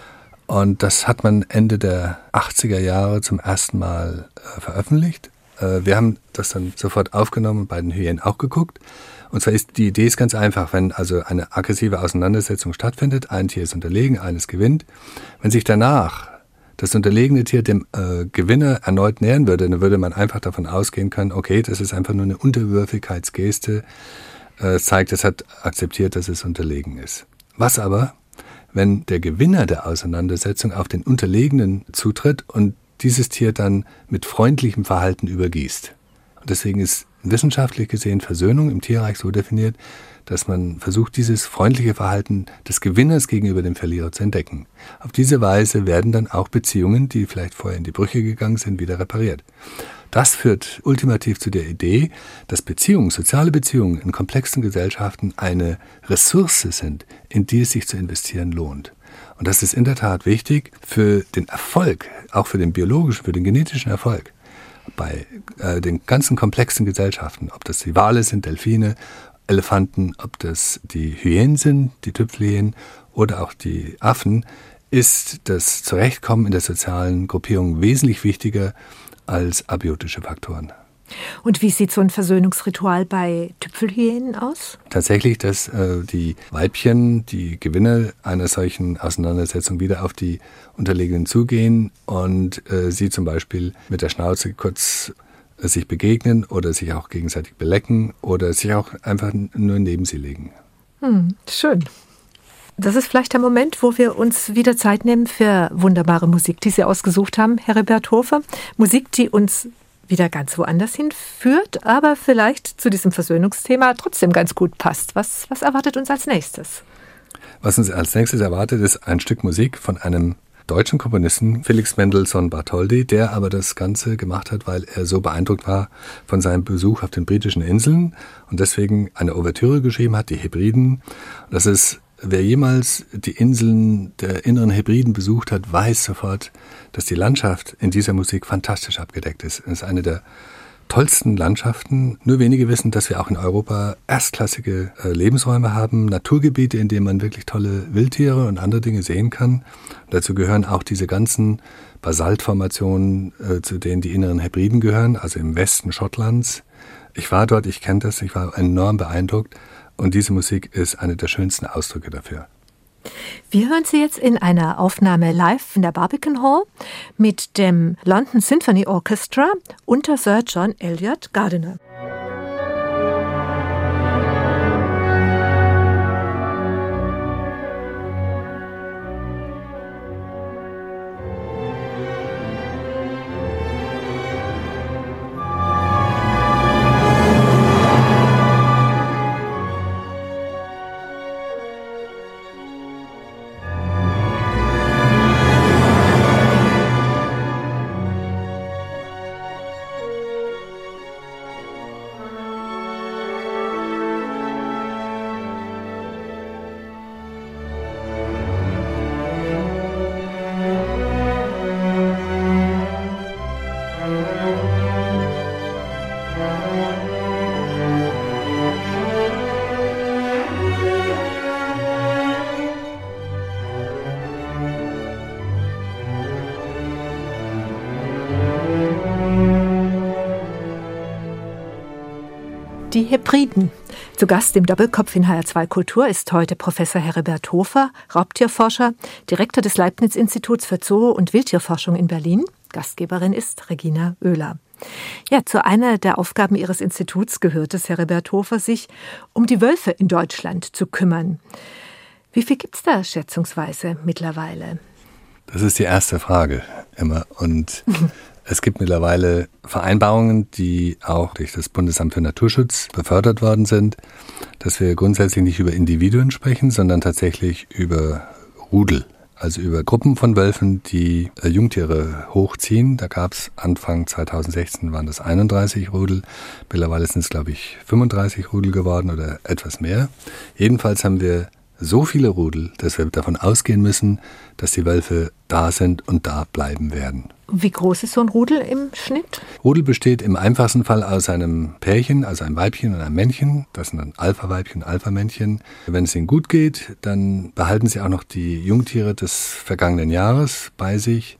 Und das hat man Ende der 80er Jahre zum ersten Mal veröffentlicht. Wir haben das dann sofort aufgenommen und bei den Hyänen auch geguckt. Und zwar ist die Idee ganz einfach, wenn also eine aggressive Auseinandersetzung stattfindet, ein Tier ist unterlegen, eines gewinnt. Wenn sich danach das unterlegene Tier dem Gewinner erneut nähern würde, dann würde man einfach davon ausgehen können, okay, das ist einfach nur eine Unterwürfigkeitsgeste, zeigt, es hat akzeptiert, dass es unterlegen ist. Was aber, wenn der Gewinner der Auseinandersetzung auf den Unterlegenen zutritt und dieses Tier dann mit freundlichem Verhalten übergießt? Und deswegen ist wissenschaftlich gesehen Versöhnung im Tierreich so definiert, dass man versucht, dieses freundliche Verhalten des Gewinners gegenüber dem Verlierer zu entdecken. Auf diese Weise werden dann auch Beziehungen, die vielleicht vorher in die Brüche gegangen sind, wieder repariert. Das führt ultimativ zu der Idee, dass Beziehungen, soziale Beziehungen in komplexen Gesellschaften eine Ressource sind, in die es sich zu investieren lohnt. Und das ist in der Tat wichtig für den Erfolg, auch für den biologischen, für den genetischen Erfolg. Bei den ganzen komplexen Gesellschaften, ob das die Wale sind, Delfine, Elefanten, ob das die Hyänen sind, die Tüpfelhyänen oder auch die Affen, ist das Zurechtkommen in der sozialen Gruppierung wesentlich wichtiger als abiotische Faktoren. Und wie sieht so ein Versöhnungsritual bei Tüpfelhyänen aus? Tatsächlich, dass die Weibchen, die Gewinner einer solchen Auseinandersetzung wieder auf die Unterlegenen zugehen und sie zum Beispiel mit der Schnauze kurz sich begegnen oder sich auch gegenseitig belecken oder sich auch einfach nur neben sie legen. Schön. Das ist vielleicht der Moment, wo wir uns wieder Zeit nehmen für wunderbare Musik, die Sie ausgesucht haben, Heribert Hofer. Musik, die uns wieder ganz woanders hinführt, aber vielleicht zu diesem Versöhnungsthema trotzdem ganz gut passt. Was erwartet uns als nächstes? Was uns als nächstes erwartet, ist ein Stück Musik von einem deutschen Komponisten, Felix Mendelssohn Bartholdy, der aber das Ganze gemacht hat, weil er so beeindruckt war von seinem Besuch auf den britischen Inseln und deswegen eine Ouvertüre geschrieben hat, die Hebriden. Das ist, wer jemals die Inseln der Inneren Hebriden besucht hat, weiß sofort, dass die Landschaft in dieser Musik fantastisch abgedeckt ist. Es ist eine der tollsten Landschaften. Nur wenige wissen, dass wir auch in Europa erstklassige Lebensräume haben, Naturgebiete, in denen man wirklich tolle Wildtiere und andere Dinge sehen kann. Und dazu gehören auch diese ganzen Basaltformationen, zu denen die Inneren Hebriden gehören, also im Westen Schottlands. Ich war dort, ich kenne das, ich war enorm beeindruckt. Und diese Musik ist einer der schönsten Ausdrücke dafür. Wir hören Sie jetzt in einer Aufnahme live in der Barbican Hall mit dem London Symphony Orchestra unter Sir John Eliot Gardiner. Die Hebriden. Zu Gast im Doppelkopf in HR2 Kultur ist heute Professor Heribert Hofer, Raubtierforscher, Direktor des Leibniz-Instituts für Zoo- und Wildtierforschung in Berlin. Gastgeberin ist Regina Oehler. Ja, zu einer der Aufgaben Ihres Instituts gehört es, Heribert Hofer, sich um die Wölfe in Deutschland zu kümmern. Wie viel gibt es da schätzungsweise mittlerweile? Das ist die erste Frage immer. Und es gibt mittlerweile Vereinbarungen, die auch durch das Bundesamt für Naturschutz befördert worden sind, dass wir grundsätzlich nicht über Individuen sprechen, sondern tatsächlich über Rudel, also über Gruppen von Wölfen, die Jungtiere hochziehen. Da gab es Anfang 2016 waren das 31 Rudel, mittlerweile sind es, glaube ich, 35 Rudel geworden oder etwas mehr. Jedenfalls haben wir so viele Rudel, dass wir davon ausgehen müssen, dass die Wölfe da sind und da bleiben werden. Wie groß ist so ein Rudel im Schnitt? Rudel besteht im einfachsten Fall aus einem Pärchen, also einem Weibchen und einem Männchen. Das sind dann Alpha-Weibchen und Alpha-Männchen. Wenn es ihnen gut geht, dann behalten sie auch noch die Jungtiere des vergangenen Jahres bei sich.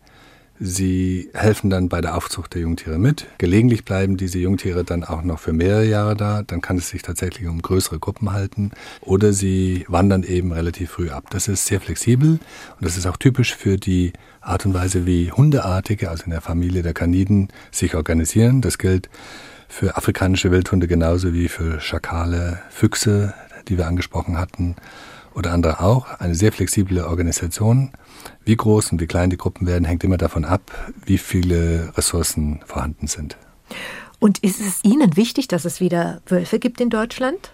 Sie helfen dann bei der Aufzucht der Jungtiere mit. Gelegentlich bleiben diese Jungtiere dann auch noch für mehrere Jahre da. Dann kann es sich tatsächlich um größere Gruppen halten. Oder sie wandern eben relativ früh ab. Das ist sehr flexibel und das ist auch typisch für die Art und Weise, wie Hundeartige, also in der Familie der Kaniden, sich organisieren. Das gilt für afrikanische Wildhunde genauso wie für Schakale, Füchse, die wir angesprochen hatten, oder andere auch. Eine sehr flexible Organisation. Wie groß und wie klein die Gruppen werden, hängt immer davon ab, wie viele Ressourcen vorhanden sind. Und ist es Ihnen wichtig, dass es wieder Wölfe gibt in Deutschland?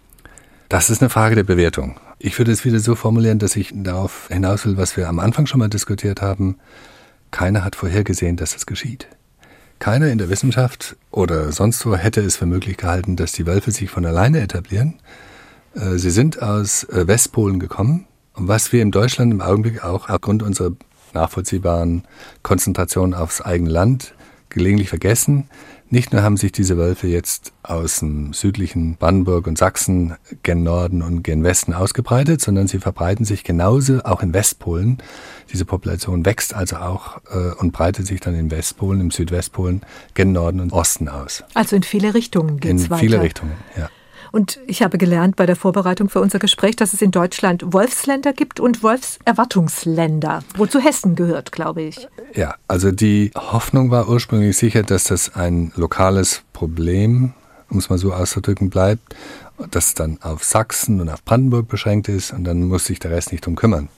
Das ist eine Frage der Bewertung. Ich würde es wieder so formulieren, dass ich darauf hinaus will, was wir am Anfang schon mal diskutiert haben. Keiner hat vorhergesehen, dass das geschieht. Keiner in der Wissenschaft oder sonst wo hätte es für möglich gehalten, dass die Wölfe sich von alleine etablieren. Sie sind aus Westpolen gekommen. Und was wir in Deutschland im Augenblick auch aufgrund unserer nachvollziehbaren Konzentration aufs eigene Land gelegentlich vergessen, Nicht nur haben sich diese Wölfe jetzt aus dem südlichen Brandenburg und Sachsen gen Norden und gen Westen ausgebreitet, sondern sie verbreiten sich genauso auch in Westpolen. Diese Population wächst also auch und breitet sich dann in Westpolen, im Südwestpolen, gen Norden und Osten aus. Also in viele Richtungen geht es weiter. In viele Richtungen, ja. Und ich habe gelernt bei der Vorbereitung für unser Gespräch, dass es in Deutschland Wolfsländer gibt und Wolfserwartungsländer, wozu Hessen gehört, glaube ich. Ja, also die Hoffnung war ursprünglich sicher, dass das ein lokales Problem, um es mal so auszudrücken, bleibt, das dann auf Sachsen und auf Brandenburg beschränkt ist und dann muss sich der Rest nicht drum kümmern.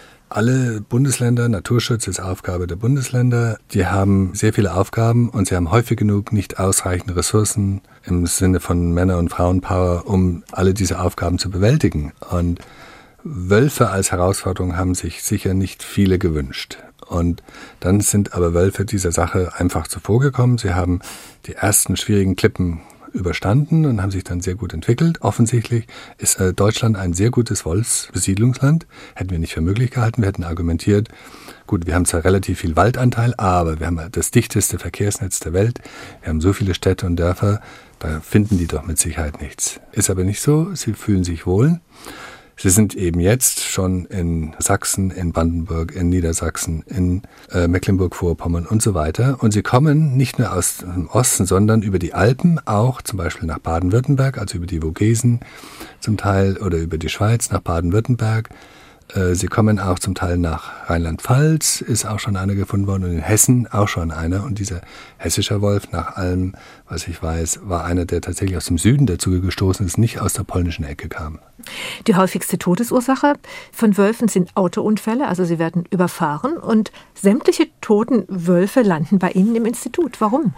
Alle Bundesländer, Naturschutz ist Aufgabe der Bundesländer, die haben sehr viele Aufgaben und sie haben häufig genug nicht ausreichende Ressourcen im Sinne von Männer- und Frauenpower, um alle diese Aufgaben zu bewältigen. Und Wölfe als Herausforderung haben sich sicher nicht viele gewünscht. Und dann sind aber Wölfe dieser Sache einfach zuvorgekommen. Sie haben die ersten schwierigen Klippen überstanden und haben sich dann sehr gut entwickelt. Offensichtlich ist Deutschland ein sehr gutes Wolfsbesiedlungsland. Hätten wir nicht für möglich gehalten. Wir hätten argumentiert, gut, wir haben zwar relativ viel Waldanteil, aber wir haben das dichteste Verkehrsnetz der Welt. Wir haben so viele Städte und Dörfer, da finden die doch mit Sicherheit nichts. Ist aber nicht so. Sie fühlen sich wohl. Sie sind eben jetzt schon in Sachsen, in Brandenburg, in Niedersachsen, in Mecklenburg-Vorpommern und so weiter. Und sie kommen nicht nur aus dem Osten, sondern über die Alpen auch, zum Beispiel nach Baden-Württemberg, also über die Vogesen zum Teil oder über die Schweiz nach Baden-Württemberg. Sie kommen auch zum Teil nach Rheinland-Pfalz, ist auch schon einer gefunden worden, und in Hessen auch schon einer. Und dieser hessische Wolf, nach allem, was ich weiß, war einer, der tatsächlich aus dem Süden dazu gestoßen ist, nicht aus der polnischen Ecke kam. Die häufigste Todesursache von Wölfen sind Autounfälle, also sie werden überfahren. Und sämtliche toten Wölfe landen bei Ihnen im Institut. Warum?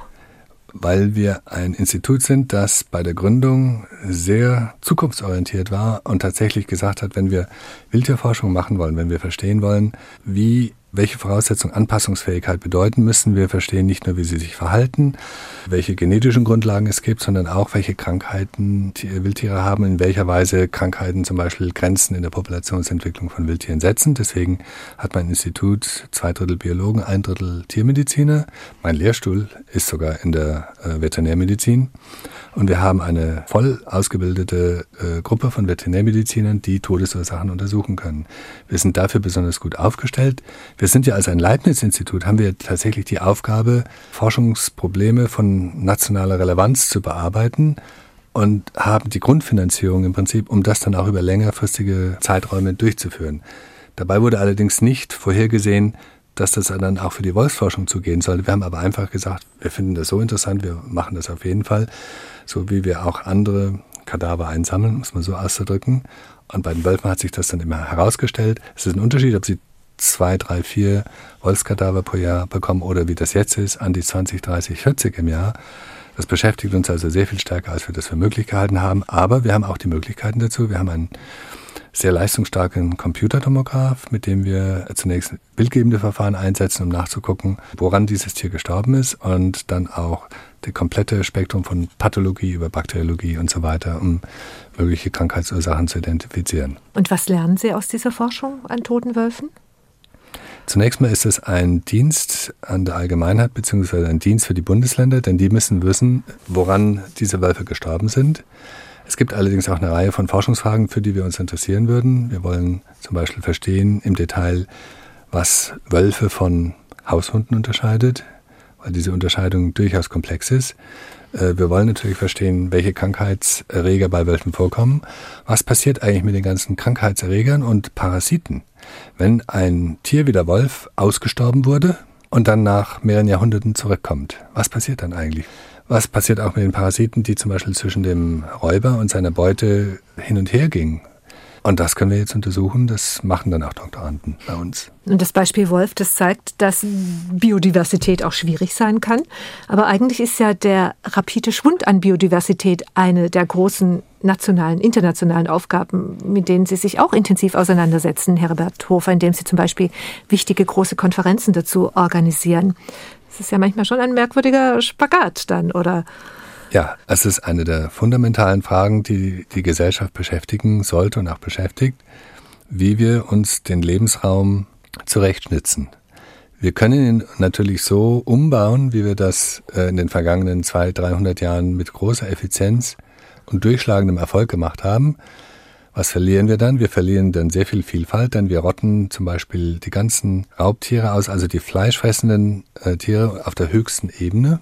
Weil wir ein Institut sind, das bei der Gründung sehr zukunftsorientiert war und tatsächlich gesagt hat, wenn wir Wildtierforschung machen wollen, wenn wir verstehen wollen, welche Voraussetzungen Anpassungsfähigkeit bedeuten, müssen wir verstehen, nicht nur, wie sie sich verhalten, welche genetischen Grundlagen es gibt, sondern auch, welche Krankheiten die Wildtiere haben, in welcher Weise Krankheiten zum Beispiel Grenzen in der Populationsentwicklung von Wildtieren setzen. Deswegen hat mein Institut 2/3 Biologen, 1/3 Tiermediziner. Mein Lehrstuhl ist sogar in der Veterinärmedizin. Und wir haben eine voll ausgebildete Gruppe von Veterinärmedizinern, die Todesursachen untersuchen können. Wir sind dafür besonders gut aufgestellt. Wir sind ja als ein Leibniz-Institut, haben wir tatsächlich die Aufgabe, Forschungsprobleme von nationaler Relevanz zu bearbeiten und haben die Grundfinanzierung im Prinzip, um das dann auch über längerfristige Zeiträume durchzuführen. Dabei wurde allerdings nicht vorhergesehen, dass das dann auch für die Wolfsforschung zugehen sollte. Wir haben aber einfach gesagt, wir finden das so interessant, wir machen das auf jeden Fall, so wie wir auch andere Kadaver einsammeln, muss man so auszudrücken. Und bei den Wölfen hat sich das dann immer herausgestellt. Es ist ein Unterschied, ob sie 2, 3, 4 Wolfskadaver pro Jahr bekommen oder wie das jetzt ist, an die 20, 30, 40 im Jahr. Das beschäftigt uns also sehr viel stärker, als wir das für möglich gehalten haben. Aber wir haben auch die Möglichkeiten dazu. Wir haben einen sehr leistungsstarken Computertomograph, mit dem wir zunächst bildgebende Verfahren einsetzen, um nachzugucken, woran dieses Tier gestorben ist, und dann auch das komplette Spektrum von Pathologie über Bakteriologie und so weiter, um mögliche Krankheitsursachen zu identifizieren. Und was lernen Sie aus dieser Forschung an toten Wölfen? Zunächst mal ist es ein Dienst an der Allgemeinheit beziehungsweise ein Dienst für die Bundesländer, denn die müssen wissen, woran diese Wölfe gestorben sind. Es gibt allerdings auch eine Reihe von Forschungsfragen, für die wir uns interessieren würden. Wir wollen zum Beispiel verstehen im Detail, was Wölfe von Haushunden unterscheidet, weil diese Unterscheidung durchaus komplex ist. Wir wollen natürlich verstehen, welche Krankheitserreger bei Wölfen vorkommen. Was passiert eigentlich mit den ganzen Krankheitserregern und Parasiten, wenn ein Tier wie der Wolf ausgestorben wurde und dann nach mehreren Jahrhunderten zurückkommt? Was passiert dann eigentlich? Was passiert auch mit den Parasiten, die zum Beispiel zwischen dem Räuber und seiner Beute hin und her gingen? Und das können wir jetzt untersuchen, das machen dann auch Doktoranden bei uns. Und das Beispiel Wolf, das zeigt, dass Biodiversität auch schwierig sein kann. Aber eigentlich ist ja der rapide Schwund an Biodiversität eine der großen nationalen, internationalen Aufgaben, mit denen Sie sich auch intensiv auseinandersetzen, Herbert Hofer, indem Sie zum Beispiel wichtige große Konferenzen dazu organisieren. Das ist ja manchmal schon ein merkwürdiger Spagat dann, oder? Ja, es ist eine der fundamentalen Fragen, die die Gesellschaft beschäftigen sollte und auch beschäftigt, wie wir uns den Lebensraum zurechtschnitzen, Wir können ihn natürlich so umbauen, wie wir das in den vergangenen 200-300 Jahren mit großer Effizienz und durchschlagendem Erfolg gemacht haben. Was verlieren wir dann? Wir verlieren dann sehr viel Vielfalt, denn wir rotten zum Beispiel die ganzen Raubtiere aus, also die fleischfressenden Tiere auf der höchsten Ebene,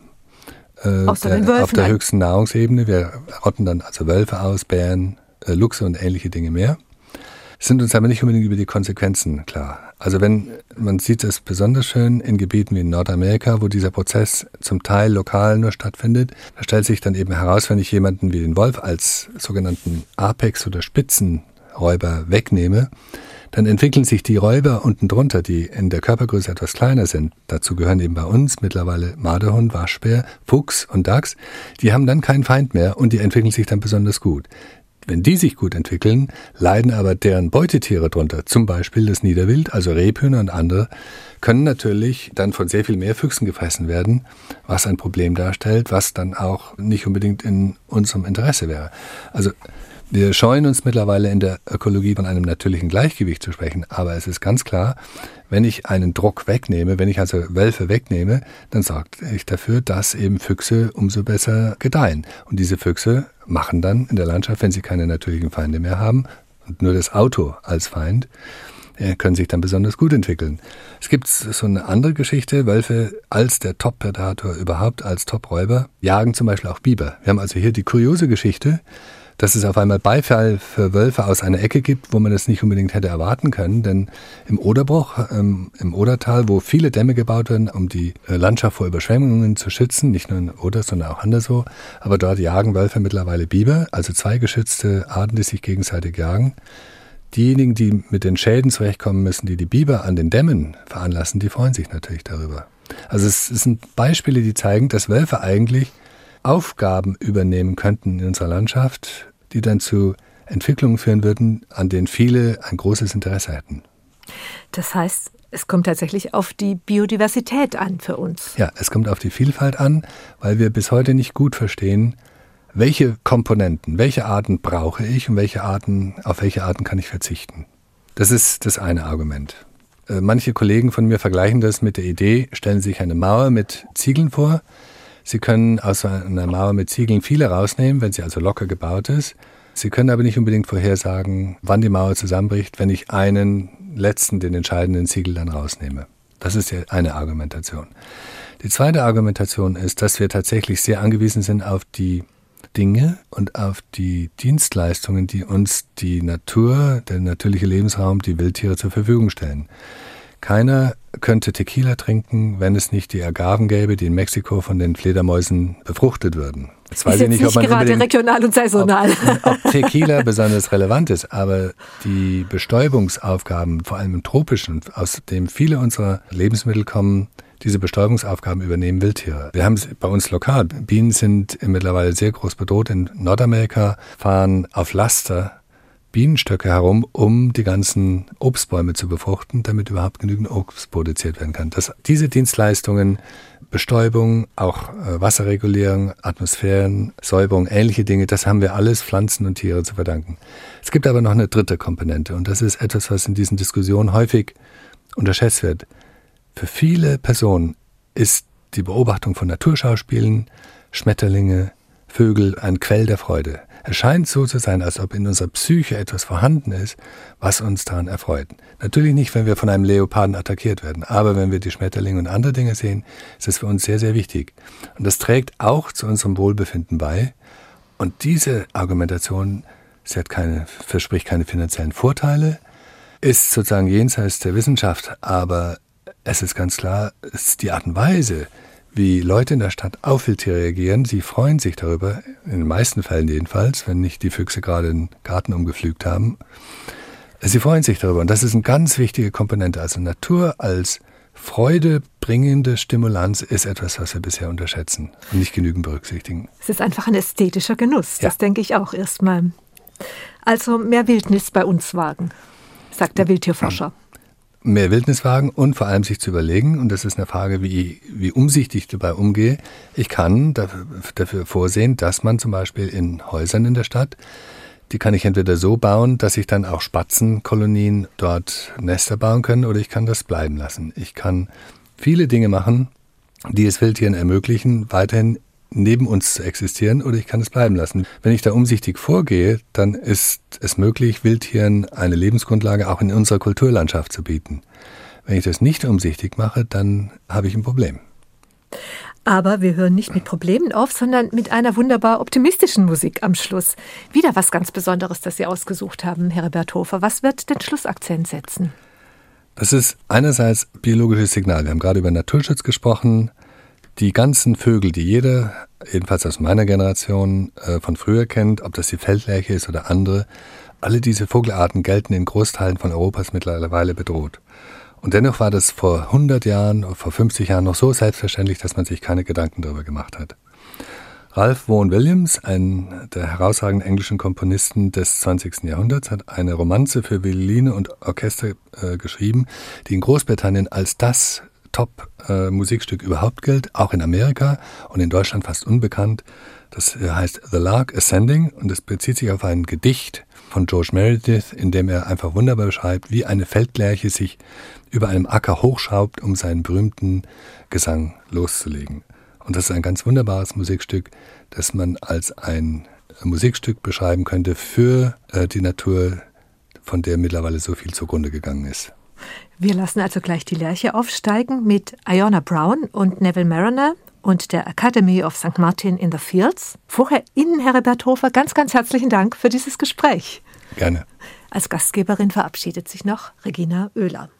auf der höchsten Nahrungsebene. Wir rotten dann also Wölfe aus, Bären, Luchse und ähnliche Dinge mehr. Sind uns aber nicht unbedingt über die Konsequenzen klar. Also man sieht es besonders schön in Gebieten wie in Nordamerika, wo dieser Prozess zum Teil lokal nur stattfindet. Da stellt sich dann eben heraus, wenn ich jemanden wie den Wolf als sogenannten Apex- oder Spitzenräuber wegnehme, dann entwickeln sich die Räuber unten drunter, die in der Körpergröße etwas kleiner sind. Dazu gehören eben bei uns mittlerweile Marderhund, Waschbär, Fuchs und Dachs. Die haben dann keinen Feind mehr und die entwickeln sich dann besonders gut. Wenn die sich gut entwickeln, leiden aber deren Beutetiere drunter. Zum Beispiel das Niederwild, also Rebhühner und andere, können natürlich dann von sehr viel mehr Füchsen gefressen werden, was ein Problem darstellt, was dann auch nicht unbedingt in unserem Interesse wäre. Also wir scheuen uns mittlerweile in der Ökologie von einem natürlichen Gleichgewicht zu sprechen, aber es ist ganz klar, wenn ich einen Druck wegnehme, wenn ich also Wölfe wegnehme, dann sorge ich dafür, dass eben Füchse umso besser gedeihen. Und diese Füchse machen dann in der Landschaft, wenn sie keine natürlichen Feinde mehr haben und nur das Auto als Feind, können sich dann besonders gut entwickeln. Es gibt so eine andere Geschichte, Wölfe als der Top-Predator überhaupt, als Top-Räuber, jagen zum Beispiel auch Biber. Wir haben also hier die kuriose Geschichte, dass es auf einmal Beifall für Wölfe aus einer Ecke gibt, wo man das nicht unbedingt hätte erwarten können. Denn im Oderbruch, im Odertal, wo viele Dämme gebaut werden, um die Landschaft vor Überschwemmungen zu schützen, nicht nur in Oder, sondern auch anderswo, aber dort jagen Wölfe mittlerweile Biber, also zwei geschützte Arten, die sich gegenseitig jagen. Diejenigen, die mit den Schäden zurechtkommen müssen, die die Biber an den Dämmen veranlassen, die freuen sich natürlich darüber. Also es sind Beispiele, die zeigen, dass Wölfe eigentlich Aufgaben übernehmen könnten in unserer Landschaft, die dann zu Entwicklungen führen würden, an denen viele ein großes Interesse hätten. Das heißt, es kommt tatsächlich auf die Biodiversität an für uns. Ja, es kommt auf die Vielfalt an, weil wir bis heute nicht gut verstehen, welche Komponenten, welche Arten brauche ich und auf welche Arten kann ich verzichten. Das ist das eine Argument. Manche Kollegen von mir vergleichen das mit der Idee, stellen sich eine Mauer mit Ziegeln vor. Sie können aus einer Mauer mit Ziegeln viele rausnehmen, wenn sie also locker gebaut ist. Sie können aber nicht unbedingt vorhersagen, wann die Mauer zusammenbricht, wenn ich den entscheidenden Ziegel dann rausnehme. Das ist ja eine Argumentation. Die zweite Argumentation ist, dass wir tatsächlich sehr angewiesen sind auf die Dinge und auf die Dienstleistungen, die uns die Natur, der natürliche Lebensraum, die Wildtiere zur Verfügung stellen. Keiner könnte Tequila trinken, wenn es nicht die Agaven gäbe, die in Mexiko von den Fledermäusen befruchtet würden. Jetzt weiß ich nicht, ob man gerade regional und saisonal. Ob Tequila besonders relevant ist, aber die Bestäubungsaufgaben, vor allem im Tropischen, aus dem viele unserer Lebensmittel kommen, diese Bestäubungsaufgaben übernehmen Wildtiere. Wir haben es bei uns lokal. Bienen sind mittlerweile sehr groß bedroht. In Nordamerika fahren auf Laster Bienenstöcke herum, um die ganzen Obstbäume zu befruchten, damit überhaupt genügend Obst produziert werden kann. Diese Dienstleistungen, Bestäubung, auch Wasserregulierung, Atmosphären, Säuberung, ähnliche Dinge, das haben wir alles Pflanzen und Tiere zu verdanken. Es gibt aber noch eine dritte Komponente und das ist etwas, was in diesen Diskussionen häufig unterschätzt wird. Für viele Personen ist die Beobachtung von Naturschauspielen, Schmetterlinge, Vögel ein Quell der Freude. Es scheint so zu sein, als ob in unserer Psyche etwas vorhanden ist, was uns daran erfreut. Natürlich nicht, wenn wir von einem Leoparden attackiert werden, aber wenn wir die Schmetterlinge und andere Dinge sehen, ist das für uns sehr, sehr wichtig. Und das trägt auch zu unserem Wohlbefinden bei. Und diese Argumentation, verspricht keine finanziellen Vorteile, ist sozusagen jenseits der Wissenschaft, aber es ist ganz klar, es ist die Art und Weise, wie Leute in der Stadt auf Wildtiere reagieren. Sie freuen sich darüber, in den meisten Fällen jedenfalls, wenn nicht die Füchse gerade den Garten umgepflügt haben. Sie freuen sich darüber und das ist eine ganz wichtige Komponente. Also Natur als freudebringende Stimulanz ist etwas, was wir bisher unterschätzen und nicht genügend berücksichtigen. Es ist einfach ein ästhetischer Genuss, das denke ich auch erstmal. Also mehr Wildnis bei uns wagen, sagt der Wildtierforscher. Mehr Wildnis wagen und vor allem sich zu überlegen, und das ist eine Frage, wie umsichtig ich dabei umgehe. Ich kann dafür vorsehen, dass man zum Beispiel in Häusern in der Stadt, die kann ich entweder so bauen, dass sich dann auch Spatzenkolonien dort Nester bauen können, oder ich kann das bleiben lassen. Ich kann viele Dinge machen, die es Wildtieren ermöglichen, weiterhin neben uns zu existieren, oder ich kann es bleiben lassen. Wenn ich da umsichtig vorgehe, dann ist es möglich, Wildtieren eine Lebensgrundlage auch in unserer Kulturlandschaft zu bieten. Wenn ich das nicht umsichtig mache, dann habe ich ein Problem. Aber wir hören nicht mit Problemen auf, sondern mit einer wunderbar optimistischen Musik am Schluss. Wieder was ganz Besonderes, das Sie ausgesucht haben, Herbert Hofer. Was wird den Schlussakzent setzen? Das ist einerseits biologisches Signal. Wir haben gerade über Naturschutz gesprochen. Die ganzen Vögel, die jeder, jedenfalls aus meiner Generation, von früher kennt, ob das die Feldlerche ist oder andere, alle diese Vogelarten gelten in Großteilen von Europas mittlerweile bedroht. Und dennoch war das vor 100 Jahren, vor 50 Jahren noch so selbstverständlich, dass man sich keine Gedanken darüber gemacht hat. Ralph Vaughan Williams, ein der herausragenden englischen Komponisten des 20. Jahrhunderts, hat eine Romanze für Violine und Orchester geschrieben, die in Großbritannien als das Top-Musikstück überhaupt gilt, auch in Amerika und in Deutschland fast unbekannt. Das heißt The Lark Ascending und es bezieht sich auf ein Gedicht von George Meredith, in dem er einfach wunderbar beschreibt, wie eine Feldlerche sich über einem Acker hochschraubt, um seinen berühmten Gesang loszulegen. Und das ist ein ganz wunderbares Musikstück, das man als ein Musikstück beschreiben könnte für die Natur, von der mittlerweile so viel zugrunde gegangen ist. Wir lassen also gleich die Lerche aufsteigen mit Iona Brown und Neville Marriner und der Academy of St. Martin in the Fields. Vorher Ihnen, Herbert Hofer, ganz, ganz herzlichen Dank für dieses Gespräch. Gerne. Als Gastgeberin verabschiedet sich noch Regina Oehler.